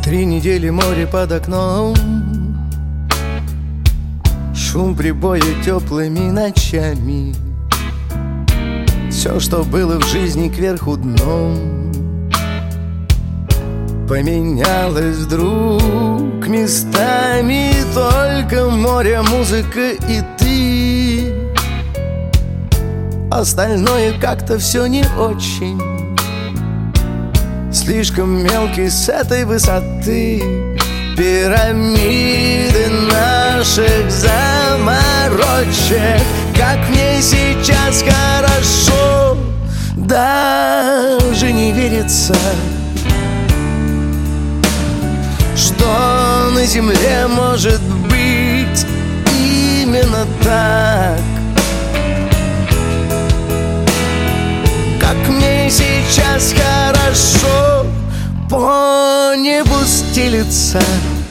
3 недели море под окном, шум прибоя теплыми ночами. Все, что было в жизни, кверху дном поменялось вдруг местами. Только море, музыка и ты. Остальное как-то все не очень. Слишком мелкий с этой высоты. Пирамиды наших заморочек. Как мне сейчас хорошо, даже не верится, что на земле может быть именно так. Как мне сейчас хорошо, по небу стелится,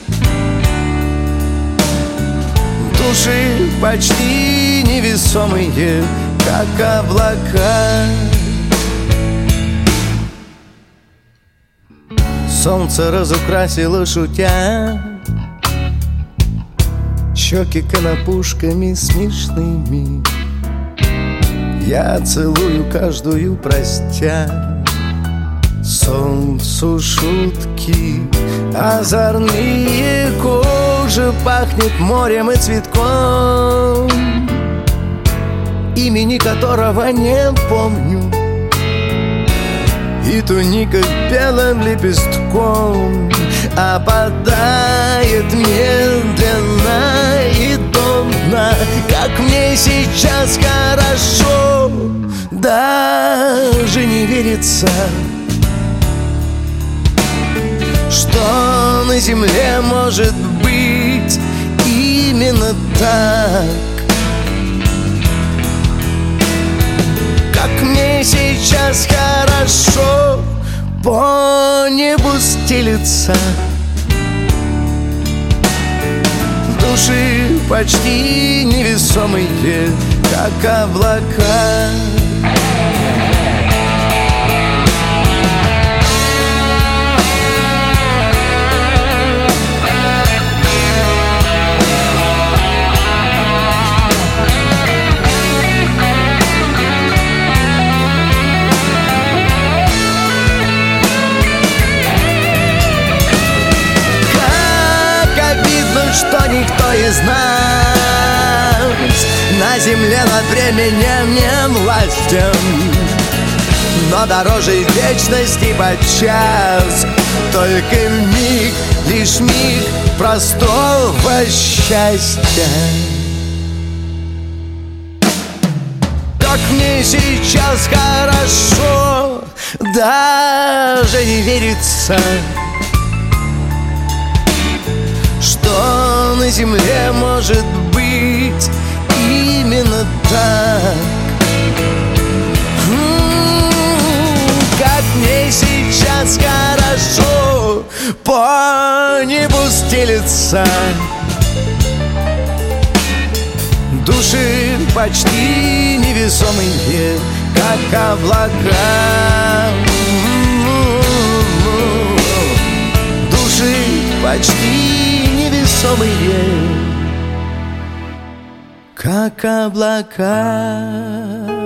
души почти невесомые, как облака. Солнце разукрасило, шутя, щеки конопушками смешными. Я целую каждую, простя солнцу шутки озорные. Кожа пахнет морем и цветком, имени которого не помню, и туника белым лепестком опадает медленно и томно. Как мне сейчас хорошо, даже не верится, что на земле может быть именно так. Как мне сейчас хорошо, по небу стелится, души почти невесомые, как облака. Что никто из нас на земле над временем не властен, но дороже вечности подчас только миг, лишь миг простого счастья. Как мне сейчас хорошо, даже не верится, что на земле может быть именно так. Как мне сейчас хорошо, по небу стелется, души почти невесомые, как облака. Души почти невесомые, как облака.